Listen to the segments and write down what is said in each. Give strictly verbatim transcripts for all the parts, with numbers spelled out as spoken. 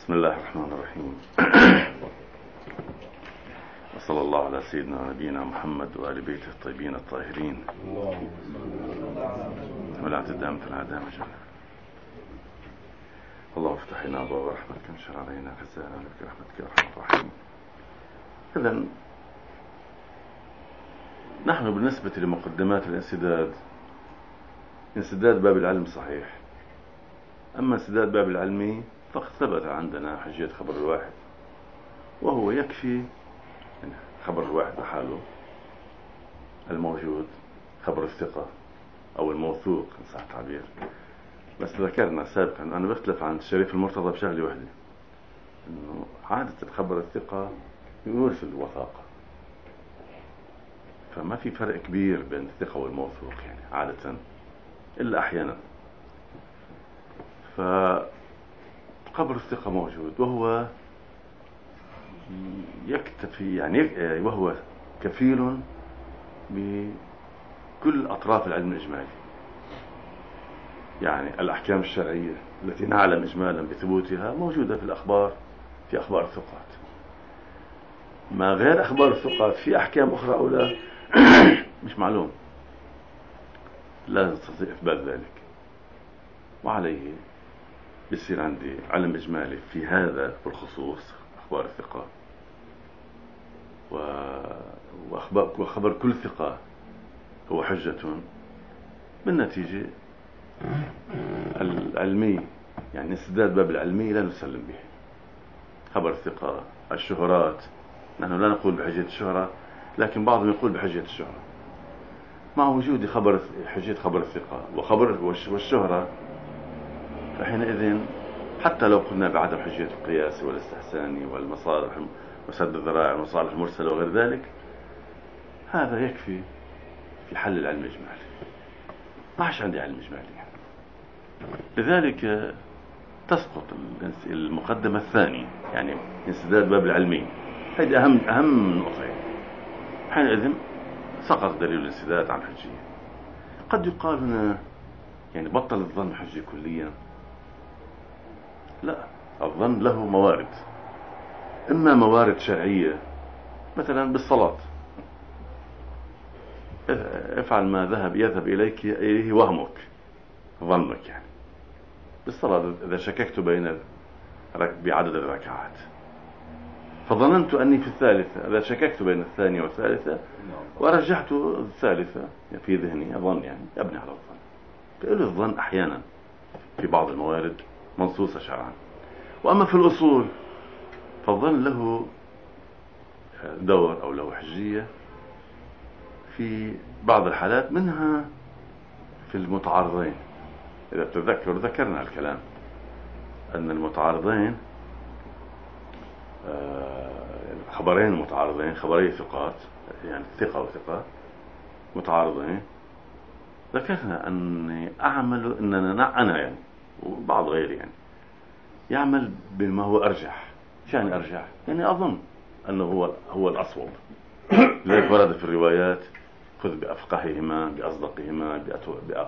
بسم الله الرحمن الرحيم. وصلى الله على سيدنا ونبينا محمد وآل بيته الطيبين الطاهرين ولا اعتداء مثل عدام جل. اللهم افتح لنا أبواب رحمتك وانشر علينا خزائن رحمتك يا أرحم الراحمين. إذن نحن بالنسبة لمقدمات الانسداد، انسداد باب العلم صحيح، أما انسداد باب العلم فقد ثبت عندنا حجية خبر الواحد، وهو يكفي خبر الواحد لحاله الموجود، خبر الثقة أو الموثوق إن صح التعبير. بس ذكرنا سابقا أنا بختلف عن الشريف المرتضى بشغلة واحدة، إنه عادة خبر الثقة يورث الوثاقة، فما في فرق كبير بين الثقة والموثوق يعني عادة إلا أحيانا. فخبر الثقة موجود وهو يكتفي يعني وهو كفيل بكل أطراف العلم الإجمالي، يعني الأحكام الشرعية التي نعلم إجمالا بثبوتها موجودة في الأخبار، في أخبار الثقات. ما غير أخبار الثقات في أحكام أخرى أو لا مش معلوم، لا نستطيع إثبات ذلك، وعليه يصير عندي علم إجمالي في هذا بالخصوص أخبار الثقة، وأخبار وخبر كل ثقة هو حجة بالنتيجة العلمي، يعني انسداد باب العلمي لا نسلم به. خبر الثقة، الشهرات، نحن لا نقول بحجية الشهرة، لكن بعضهم يقول بحجية الشهرة. مع وجود خبر حجية خبر الثقة وخبر والشهرة، فحينئذ حتى لو قلنا بعدم حجية القياس والاستحساني والمصالح وسد الذرائع والمصالح المرسلة وغير ذلك، هذا يكفي في حل العلم الإجمالي. ما عادش عندي علم إجمالي يعني. لذلك تسقط المقدمة الثانية، يعني انسداد باب العلمي، هذه أهم أهم نقطة يعني. حينئذ سقط دليل الانسداد عن حجية. قد يقال هنا يعني بطل الظن حجية كليا، لا، الظن له موارد، إما موارد شرعية مثلا بالصلاة، افعل ما ذهب يذهب إليك إليه وهمك ظنك يعني بالصلاة. إذا شككت بين بعدد الركعات فظننت أني في الثالثة، إذا شككت بين الثانية والثالثة ورجحت الثالثة في ذهني أظن يعني أبني على الظن. فإله الظن أحيانا في بعض الموارد منصوصة شرعا. وأما في الأصول فالظن له دور أو له حجية في بعض الحالات، منها في المتعارضين. إذا تذكر ذكرنا الكلام أن المتعارضين خبرين متعارضين، خبري ثقات يعني ثقة وثقة متعارضين، ذكرنا أني أعمل أننا أنا يعني وبعض غيري يعني يعمل بما هو أرجح. يعني أرجح يعني أظن أنه هو هو الأصوب. لذلك ورد في الروايات خذ بأفقههما بأصدقهما بأتو...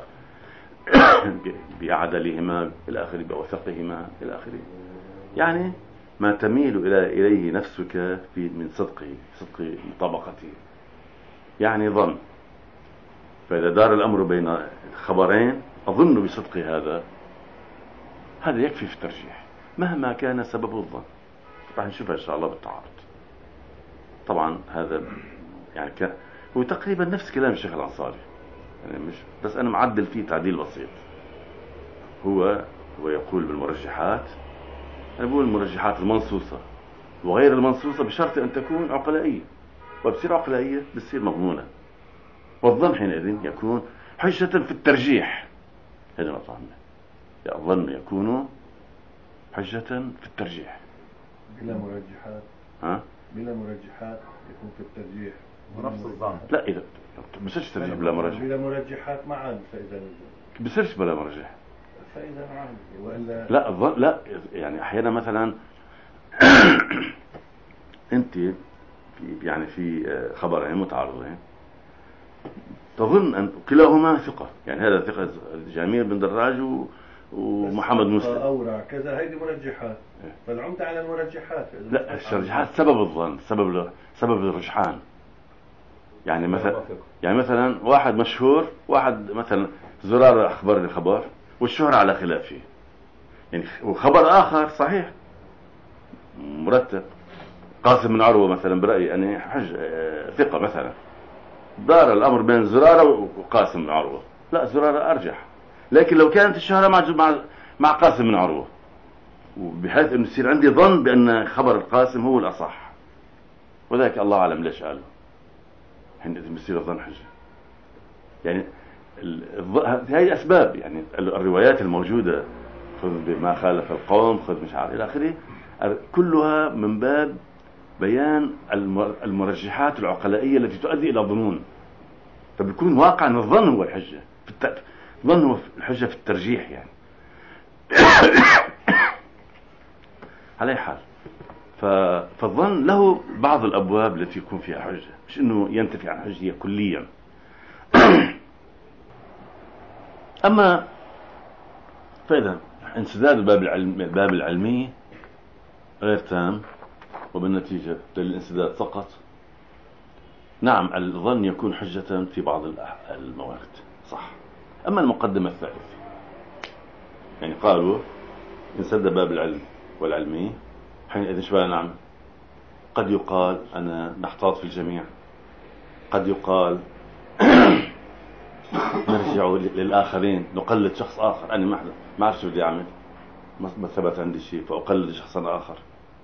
بأعدلهما إلى آخره بأوثقهما إلى آخره، يعني ما تميل إلى إليه نفسك في من صدقه صدق طبقته، يعني ظن. فإذا دار الأمر بين خبرين أظن بصدق هذا، هذا يكفي في الترجيح مهما كان سببه الظن. راح نشوفها إن شاء الله بالتعارض. طبعا هذا يعني كان هو تقريبا نفس كلام الشيخ الأنصاري يعني، مش بس أنا معدل فيه تعديل بسيط. هو هو يقول بالمرجحات، أنا بقول المرجحات المنصوصة وغير المنصوصة بشرط أن تكون عقلائية، وبصير عقلائية بتصير مضمونة، والظن حينئذ يكون حجة في الترجيح. هذا ما فهمنا، الظن يكون حجة في الترجيح بلا مرجحات. ها؟ بلا مرجحات يكون في الترجيح ونفس الظن. لا، إذا بصيرش ترجيح بلا مرجح، بلا مرجحات ما عاد فإذا بصيرش بلا مرجح فإذا ما عاد وإلا لا الظن لا. يعني أحيانا مثلا أنت في يعني في خبرين متعارضين تظن أن كلاهما ثقة، يعني هذا ثقة جميل بن دراج ومحمد مسلم أورع كذا، هيدي مرجحات. فالعمدة على المرجحات. لا الترجيحات سبب الظن، سبب سبب الرجحان. يعني مثلا يعني مثلا واحد مشهور، واحد مثلا زرار أخبر لي خبر والشهرة على خلافه، يعني وخبر آخر صحيح مرتب. قاسم بن عروة مثلا برأيي أنا حج ثقة مثلا، دار الأمر بين زرارة وقاسم بن عروة، لا زرارة أرجح. لكن لو كانت الشهرة مع مع مع قاسم بن عروة، وبحيث أنه يصير عندي ظن بأن خبر القاسم هو الأصح، وذلك الله أعلم ليش قاله، حينئذ بيصير الظن حجة. يعني هذه أسباب، يعني الروايات الموجودة خذ بما خالف القوم، خذ مش عارف إلى آخره، كلها من باب بيان المرجحات العقلائية التي تؤدي إلى ظنون. فبيكون واقع أن الظن هو الحجة، الظن هو الحجة في الترجيح يعني. على أي حال، فالظن له بعض الأبواب التي يكون فيها حجة، مش إنه ينتفي عن حجية كليا. أما فإذا انسداد الباب العلمي الباب العلمي غير تام، وبالنتيجة للانسداد سقط، نعم الظن يكون حجة في بعض الموارد صح. أما المقدمة الثالثة، يعني قالوا انسد باب العلم والعلمي، حينئذ شبه نعم قد يقال أنا نحتاط في الجميع، قد يقال نرجع للآخرين، نقلد شخص آخر. أنا ما ما أعرف شو بدي أعمل، ما ثبت عندي شيء فأقلد شخصا آخر.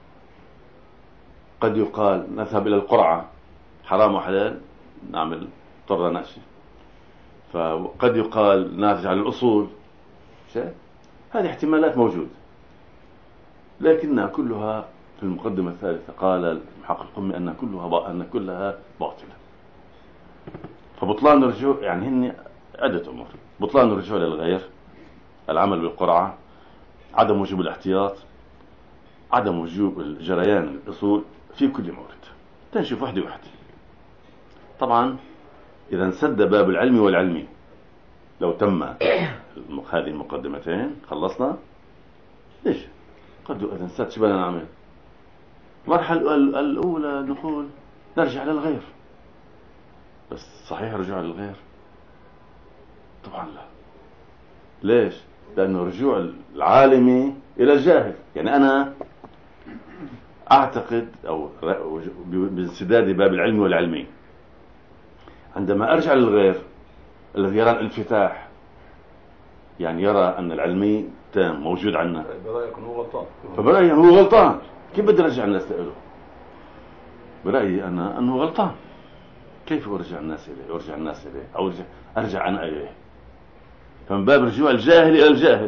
قد يقال نذهب إلى القرعة، حرام وحلال نعمل طرة نأشي. فقد يقال نرجع للأصول. هذه احتمالات موجودة، لكنها كلها في المقدمة الثالثة قال المحقق القمي أن كلها أن كلها باطلة. فبطلان الرجوع يعني هن عدة أمور: بطلان الرجوع للغير، العمل بالقرعة، عدم وجوب الاحتياط، عدم وجوب جريان الأصول في كل مورد. تنشوف وحدة وحدة. طبعا إذا انسد باب العلم والعلمي، لو تم هذه المقدمتين خلصنا. ليش؟ قد إذا انسد شو بدنا نعمل؟ المرحلة الأولى نقول نرجع للغير، بس صحيح رجوع للغير؟ طبعا لا. ليش؟ لأنه رجوع العالمي إلى الجاهل. يعني أنا أعتقد أو بانسداد باب العلم والعلمي، عندما أرجع للغير الذي يرى الانفتاح، يعني يرى أن العلمي تام موجود عنا، برأيك أنه غلطان، فبرأيي أنه غلطان. كيف بدي أرجع الناس له؟ برأيي أنا أنه غلطان. كيف أرجع الناس إليه؟ أرجع الناس إليه أو أرجع, أرجع أنا إليه؟ فمن باب رجوع الجاهل إلى الجاهل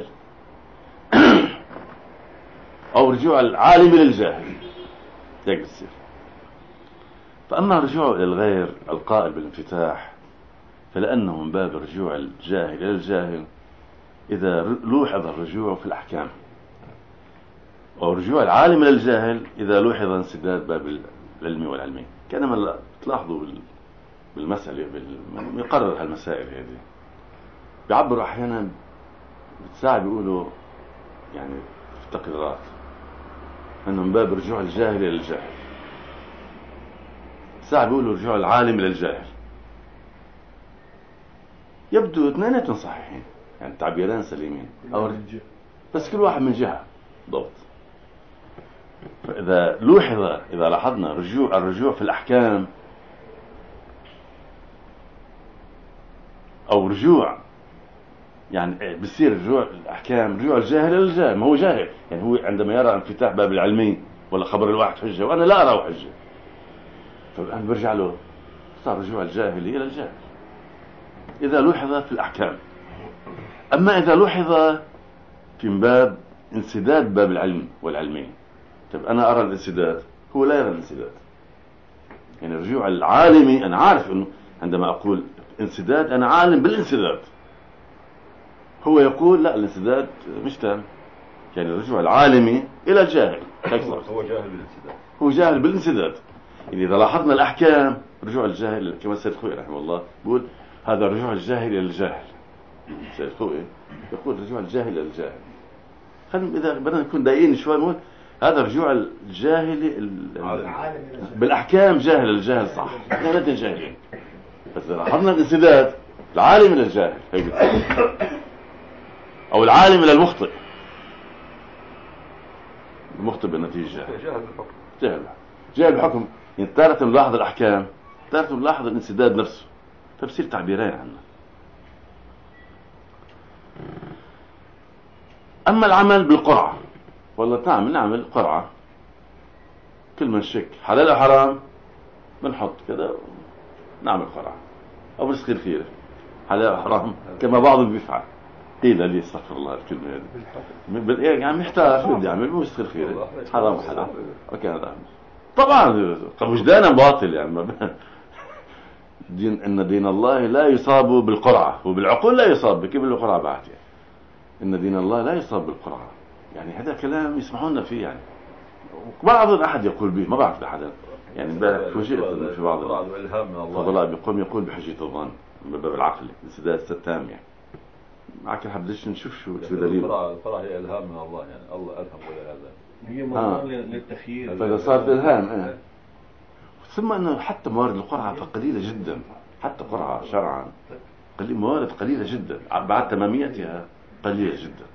أو رجوع العالم إلى الجاهل، هيك بتصير. فأما رجوع إلى الغير القائل بالانفتاح، فلأنه من باب رجوع الجاهل إلى الجاهل إذا لوحظ الرجوع في الأحكام، أو رجوع العالم إلى الجاهل إذا لوحظ انسداد باب العلمي والعلمي. كانما تلاحظوا بالمسألة يقرر هالمسائل هذه، بيعبروا أحيانا بتساعد بيقولوا يعني في التقريرات أنه من باب رجوع الجاهل إلى الجاهل، ساعة بيقولوا رجوع العالم إلى الجاهل. يبدو اثنيناتهم صحيحين، يعني تعبيران سليمين، أو بس كل واحد من جهة ضبط. فإذا لوحظ إذا لاحظنا رجوع الرجوع في الأحكام أو رجوع يعني بصير رجوع الأحكام رجوع الجاهل إلى الجاهل، ما هو جاهل يعني هو عندما يرى انفتاح باب العلمي ولا خبر الواحد حجة وأنا لا أراه حجة، فالآن برجع له صار رجوع الجاهل إلى الجاهل إذا لوحظ في الأحكام. أما إذا لوحظ في باب انسداد باب العلم والعلمي، طيب أنا أرى الانسداد هو لا يرى الانسداد. يعني رجوع العالمي أنا عارف أنه عندما أقول انسداد أنا عالم بالانسداد، هو يقول لا الانسداد مش تام. يعني رجوع العالمي إلى الجاهل، هو جاهل بالانسداد، هو جاهل بالانسداد. يعني إذا لاحظنا الأحكام رجوع الجاهل كما السيد خوي رحمه الله بيقول هذا رجوع الجاهل إلى الجاهل. سيد خوئي يقول رجوع الجاهل إلى الجاهل. خلينا إذا بدنا نكون دايقين شوي نقول هذا رجوع الجاهل بالأحكام جاهل الجاهل صح، احنا الاثنين جاهلين، بس إذا لاحظنا الانسداد العالم إلى الجاهل أو العالم إلى المخطئ، المخطئ بالنتيجة جاهل بالحكم، جاهل جاهل بالحكم. يعني تارة نلاحظ الأحكام، تارة نلاحظ الانسداد نفسه، فبصير تعبيرين عنه. أما العمل بالقرعة، والله نعمل نعمل قرعة كل من شك حلال أو حرام بنحط كذا نعمل قرعة أو نسخير خيره حلال أو حرام كما بعضهم بيفعل. قيل لي استغفر الله الكلمة هذه يعني محتاج شو بدي أعمل بنسخير خيره حرام حلال وكان هذا طبعا وجدانا باطل يعني دين إن دين الله لا يصاب بالقرعة وبالعقول لا يصاب كيف بالقرعة بعد يعني. إن دين الله لا يصاب بالقرعة يعني هذا كلام يسمعونا فيه يعني بعض أحد يقول به ما بعرف أحد يعني فوجئت في بعض الفضلاء بيقوم يقول بحجية الظن من باب العقل انسداد ستام يعني معك حبدش نشوف شو شو دليل. القرعة هي إلهام من الله يعني الله ألهم ولا هذا هي مضمون للتخيير فإذا صارت إلهام إيه. ثم أنه حتى موارد القرعة قليلة جدا، حتى قرعة شرعا قليل موارد قليلة جدا بعد تماميتها قليلة جدا.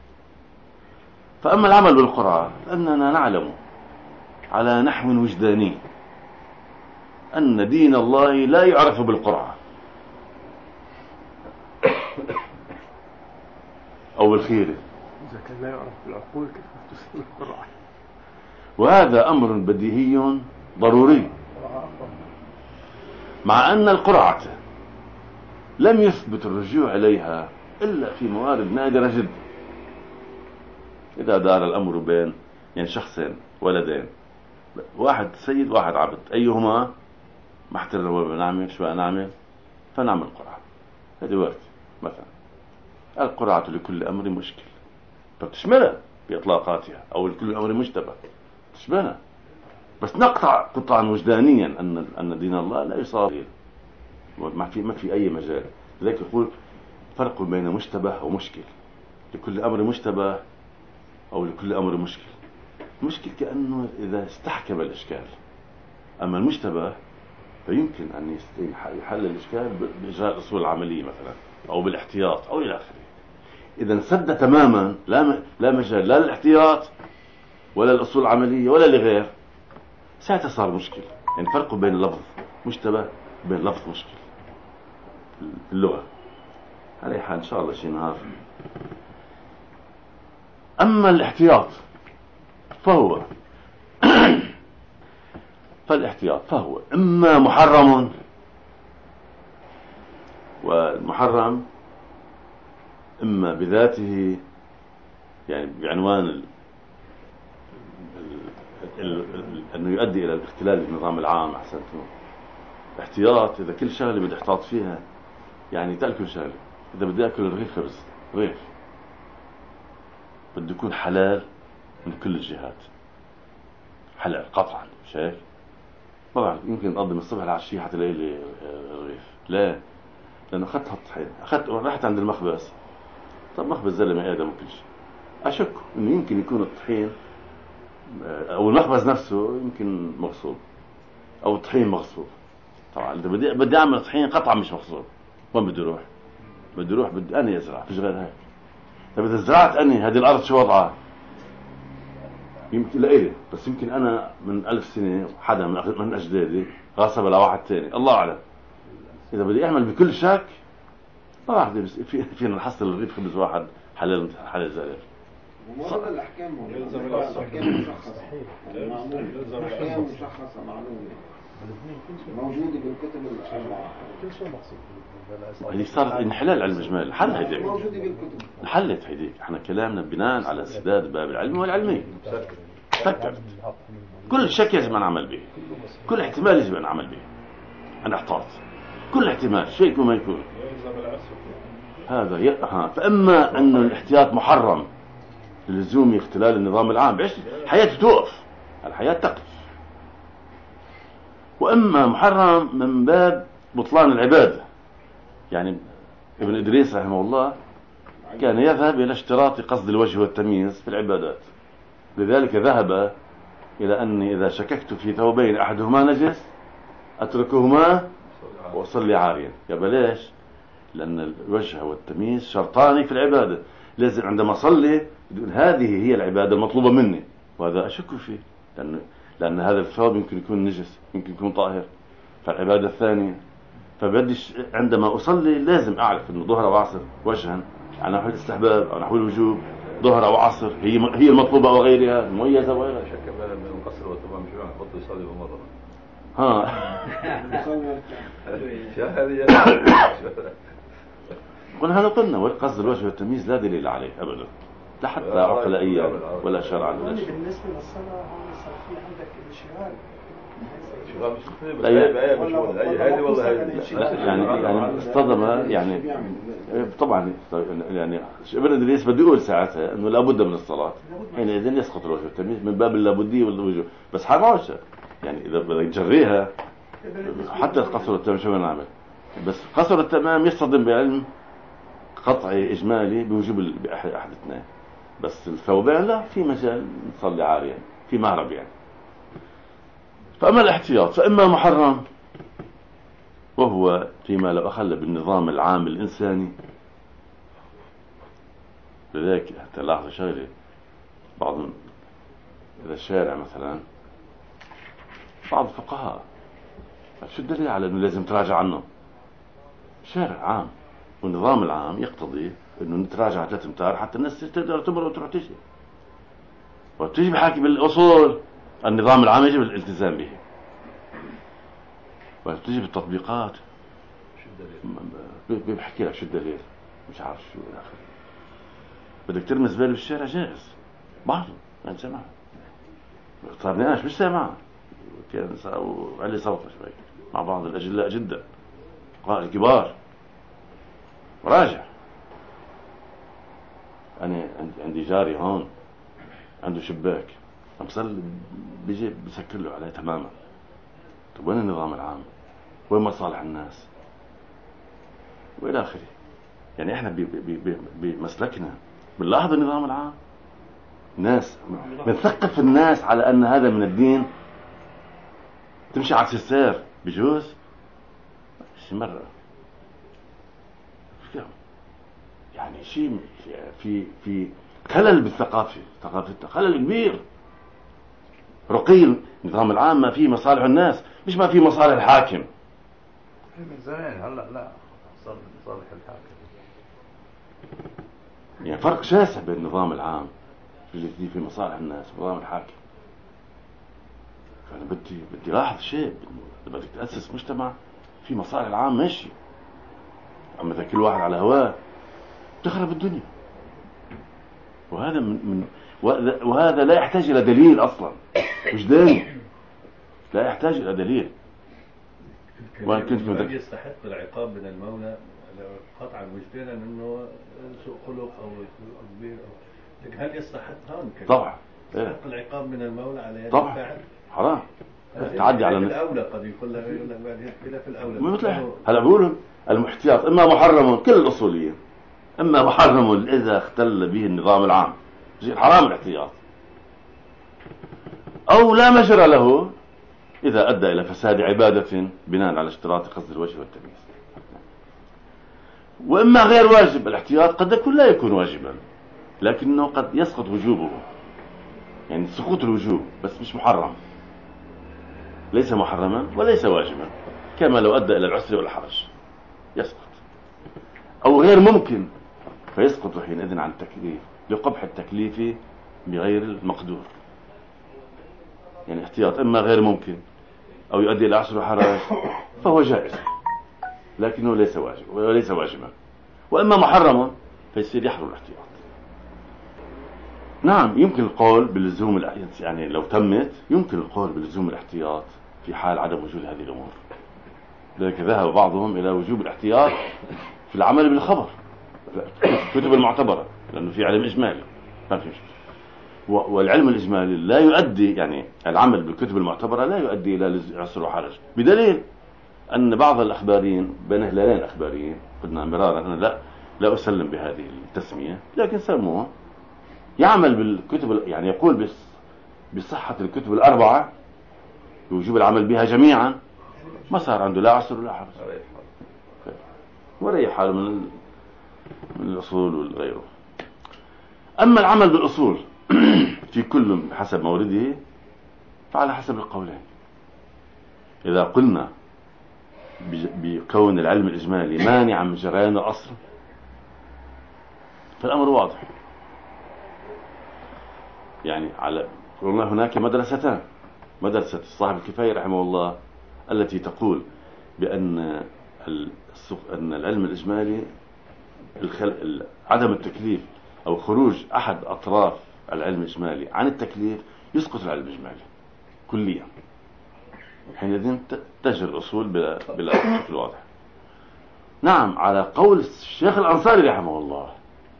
فأما العمل بالقرعة أننا نعلم على نحو وجداني أن دين الله لا يعرف بالقرعة أو بالخيرة، إذا كان لا يعرف بالعقول كيف تصير القرعة؟ وهذا أمر بديهي ضروري، مع أن القرعة لم يثبت الرجوع إليها إلا في موارد نادرة جدا. إذا دار الأمر بين يعني شخصين ولدين، واحد سيد واحد عبد، أيهما محتر نعمل شو نعمل فنعمل قرعة. هذه وارد مثلا القرعة لكل أمر مشكل فتشملها بإطلاقاتها أو لكل أمر مشتبه تشملها، بس نقطع قطعا وجدانيا أن أن دين الله لا يصاب ما في ما في أي مجال. لذلك يقول فرق بين مشتبه ومشكل. لكل أمر مشتبه أو لكل أمر مشكل. مشكل كأنه إذا استحكم الإشكال، أما المشتبه فيمكن أن يحل الإشكال بإجراء الأصول العملية مثلا أو بالاحتياط أو إلى آخره. إذا انسد تماما لا لا مجال لا للاحتياط ولا الأصول العملية ولا لغير، ساعتها صار مشكل. يعني فرق بين اللفظ مشتبه بين لفظ مشكل في اللغة. على حال إن شاء الله شيء نهار. أما الاحتياط فهو فالاحتياط فهو إما محرم، والمحرم إما بذاته يعني بعنوان ال... ال... ال... ال... أنه يؤدي إلى الاختلال بالنظام العام. أحسنتم. احتياط إذا كل شغلة بدي احتاط فيها يعني تأكل شغلة. إذا بدي أكل رغيف خبز رغيف بده يكون حلال من كل الجهات، حلال قطعا. شايف ما بعرف يمكن أقضي من الصبح للعشية حتى ليلة رغيف، لا لأنه أخذت هالطحين أخذت رحت عند المخبز. طب مخبز زلمة آدم وكل شيء أشك إنه يمكن يكون الطحين أو المخبز نفسه يمكن مغصوب أو الطحين مغصوب. طبعا إذا بدي بدي أعمل طحين قطعا مش مغصوب وين بدي أروح؟ بدي أروح بدي أنا أزرع فيش غير هيك. طب إذا زرعت أني هذه الأرض شو وضعها؟ يمكن لإلي بس يمكن أنا من ألف سنة حدا من من أجدادي غصب على واحد تاني الله أعلم. إذا بدي أعمل بكل شك ما بعرف في فينا نحصل الرغيف خبز واحد حلال حلال زائر. ومرض الأحكام يلزم الأحكام مشخصة أحكام مشخصة معلومة موجودة بالكتب الأربعة. كل شيء مقصود. هذه صارت انحلال علم الجمال حل هيديك موجودة بالكتب. حلت هيديك. احنا كلامنا بناء على سداد باب العلم والعلمي. فكرت كل شك يجب أن نعمل به، كل احتمال يجب أن نعمل به، أن احتاط كل احتمال شيء وما يكون هذا ي... ها. فإما أن الاحتياط محرم للزوم اختلال النظام العام بعيش حياته توقف، الحياة تقف، وإما محرم من باب بطلان العبادة. يعني ابن إدريس رحمه الله كان يذهب إلى اشتراط قصد الوجه والتمييز في العبادات، لذلك ذهب إلى أني إذا شككت في ثوبين أحدهما نجس أتركهما وأصلي عاريا. يا بلاش، لأن الوجه والتمييز شرطان في العبادة، لازم عندما أصلي هذه هي العبادة المطلوبة مني، وهذا أشك فيه، لأن, لأن هذا الثوب يمكن يكون نجس، يمكن يكون طاهر، فالعبادة الثانية. فبديش عندما أصلي لازم أعرف أنه ظهر وعصر وجها على نحو الاستحباب أو نحو الوجوب، ظهر أو عصر هي هي المطلوبة أو غيرها، المميزة وغيرها. شك من القصر والتمام شو يعني بطل يصلي بمرة. ها قلنا هذا قلنا، والقصد الوجه والتمييز لا دليل عليه أبدا، لا حتى عقلائيا ولا شرعا ولا شيء. بالنسبة للصلاة صار في عندك انشغال يعني يعني اصطدم يعني طبعا يعني ابن إدريس بده يقول ساعتها انه لابد من الصلاه، يعني اذا يسقط الوجه والتمييز من باب اللابديه والوجوب، بس حرام يعني اذا بدك تجريها حتى قصر التمام شو نعمل، بس قصر التمام يصطدم بعلم قطعي اجمالي بوجوب باحد احد اثنين، بس الثوبين لا، في مجال نصلي عاريا في مهرب يعني. فأما الاحتياط فإما محرم، وهو فيما لو أخل بالنظام العام الإنساني. لذلك تلاحظ شغلة، بعض إذا الشارع مثلا بعض الفقهاء شو الدليل على أنه لازم تراجع عنه؟ شارع عام والنظام العام يقتضي أنه نتراجع ثلاث امتار حتى الناس تقدر تمر وتروح تجي، وتجي بحاكي بالأصول النظام العام يجب الالتزام به، وتجي بالتطبيقات بيحكي لك شو الدليل مش عارف شو الى اخره. بدك ترمي زباله بالشارع جائز بعض ما سمع صار نقاش مش سامع، كان علي صوته شوي مع بعض الاجلاء جدا قائد كبار وراجع. انا عندي جاري هون عنده شباك أمثال بيجي بسكر له عليه تماما. طب وين النظام العام؟ وين مصالح الناس؟ وإلى آخره. يعني إحنا بمسلكنا بنلاحظ النظام العام، ناس بنثقف الناس على أن هذا من الدين، تمشي عكس السير بجوز شي مرة يعني شيء في في خلل بالثقافة، ثقافة خلل كبير. رقي النظام العام ما فيه مصالح الناس، مش ما فيه مصالح الحاكم. من زمان هلا لا صار مصالح الحاكم. يعني فرق شاسع بين النظام العام اللي فيه مصالح الناس ونظام الحاكم. فأنا بدي بدي لاحظ شيء، بدك تأسس مجتمع في مصالح العام ماشي، أما إذا كل واحد على هواه تخرب الدنيا. وهذا من, من وهذا لا يحتاج إلى دليل أصلا، وجداني لا يحتاج إلى دليل. وأن كنت هل يستحق العقاب من المولى قطعا وجدانا أنه سوء خلق أو كبير أو لكن هل يستحق هون طبعا يستحق العقاب من المولى على يد طبعا الفاعل؟ حرام تعدي على الأولى قد يقول لك يقول لك بعد كده في الأولى مثل هلا بقولوا المحتياط إما محرم كل الأصوليين، إما محرم إذا اختل به النظام العام حرام الاحتياط، أو لا مجرى له إذا أدى إلى فساد عبادة بناء على اشتراط قصد الوجه والتمييز. وإما غير واجب، الاحتياط قد يكون لا يكون واجبا لكنه قد يسقط وجوبه، يعني سقوط الوجوب بس مش محرم، ليس محرما وليس واجبا، كما لو أدى إلى العسر والحرج يسقط. أو غير ممكن فيسقط حينئذ عن التكليف لقبح التكليف بغير المقدور. يعني احتياط إما غير ممكن أو يؤدي إلى عسر وحرج فهو جائز لكنه ليس واجب وليس واجبا، وإما محرما فيصير يحرم الاحتياط. نعم يمكن القول بلزوم الاحتياط، يعني لو تمت يمكن القول بلزوم الاحتياط في حال عدم وجود هذه الأمور. لذلك ذهب بعضهم إلى وجوب الاحتياط في العمل بالخبر الكتب المعتبرة، لأنه في علم إجمالي ما في مشكلة، والعلم الإجمالي لا يؤدي، يعني العمل بالكتب المعتبرة لا يؤدي إلى عسر وحرج، بدليل أن بعض الأخباريين بين هلالين أخباريين قلنا مرارا أنا لا لا أسلم بهذه التسمية، لكن سموه يعمل بالكتب، يعني يقول بس بصحة الكتب الأربعة بوجوب العمل بها جميعا، ما صار عنده لا عسر ولا حرج، وريح حاله من من الأصول والغيره. أما العمل بالأصول في كل حسب مورده فعلى حسب القولين. إذا قلنا بكون العلم الإجمالي مانعا من جريان الأصل فالأمر واضح. يعني على قلنا هناك مدرستان، مدرسة صاحب الكفاية رحمه الله التي تقول بأن أن العلم الإجمالي الخل... عدم التكليف أو خروج أحد أطراف العلم الإجمالي عن التكليف يسقط العلم الإجمالي كليا، حينئذ تجري الأصول بلا بلا بشكل واضح. نعم، على قول الشيخ الأنصاري رحمه الله،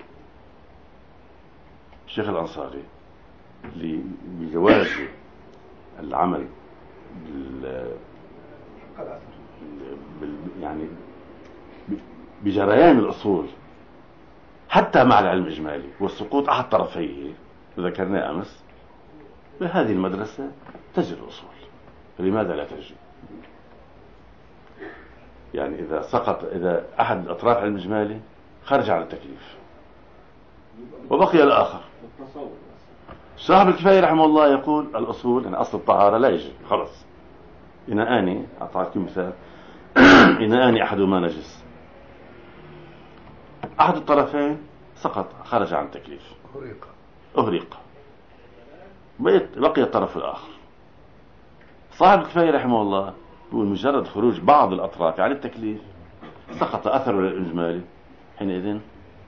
الشيخ الأنصاري لجواز العمل بال... بال... يعني بجريان الأصول حتى مع العلم الإجمالي والسقوط أحد طرفيه ذكرناه أمس، بهذه المدرسة تجري الأصول، فلماذا لا تجري؟ يعني إذا سقط، إذا أحد أطراف العلم الإجمالي خرج عن التكليف وبقي الآخر. صاحب الكفاية رحمه الله يقول الأصول يعني أصل الطهارة لا يجري، خلص إناءان، أعطاكم مثال إناءان أحدهما نجس، أحد الطرفين سقط خرج عن التكليف أهريق أهريق بقي الطرف الآخر. صاحب الكفاية رحمه الله يقول مجرد خروج بعض الأطراف عن التكليف سقط أثر الإجمالي، حينئذ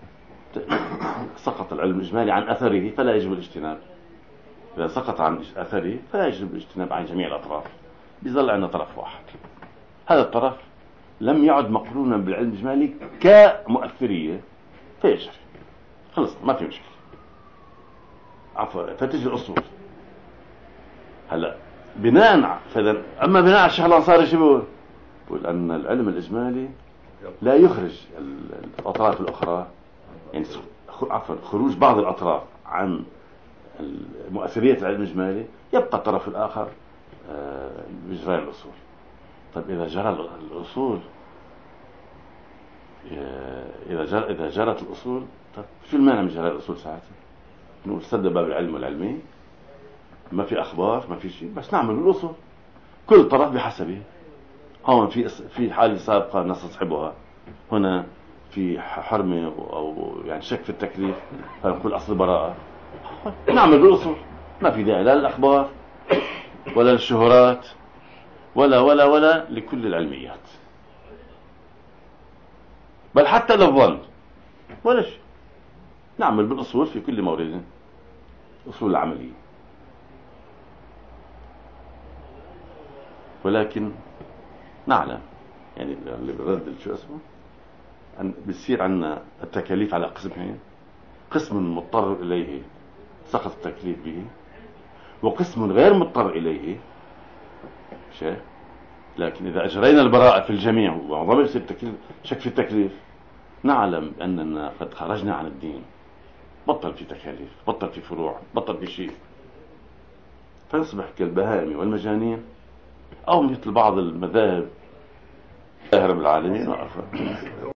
سقط العلم الإجمالي عن أثره فلا يجب الاجتناب. إذا سقط عن أثره فلا يجب الاجتناب عن جميع الأطراف، بيظل عندنا طرف واحد، هذا الطرف لم يعد مقرونا بالعلم الإجمالي كمؤثرية فيجري، خلص ما في مشكلة، عفوا فتجي الأصول. هلا بناء فإذا أما بناء على الشيخ الأنصاري شو بيقول؟ بيقول أن العلم الإجمالي لا يخرج الأطراف الأخرى، يعني عفوا خروج بعض الأطراف عن مؤثرية العلم الإجمالي يبقى الطرف الآخر بجرى الأصول. طيب إذا جرى الأصول، إذا جر إذا جرت الأصول، طيب شو المانع من جراء الأصول ساعتها؟ نقول سد باب العلم والعلمي، ما في أخبار ما في شيء، بس نعمل الأصول كل طرف بحسبه. هون في في حالة سابقة نستصحبها، هنا في حرمة أو يعني شك في التكليف فنقول أصل براءة، نعمل الأصول، ما في داعي لا للأخبار ولا للشهرات ولا ولا ولا لكل العلميات، بل حتى للظن ولا شيء، نعمل بالأصول في كل مورد، أصول العملية. ولكن نعلم يعني اللي بالرد شو اسمه أن بيصير عندنا التكاليف على قسمين، قسم مضطر إليه سقط التكليف به، وقسم غير مضطر إليه شيء. لكن إذا أجرينا البراءة في الجميع وما يصير التكليف شك في التكليف، نعلم أننا قد خرجنا عن الدين، بطل في تكاليف، بطل في فروع، بطل في شيء، فنصبح كالبهائم والمجانين أو مثل بعض المذاهب رب العالمين.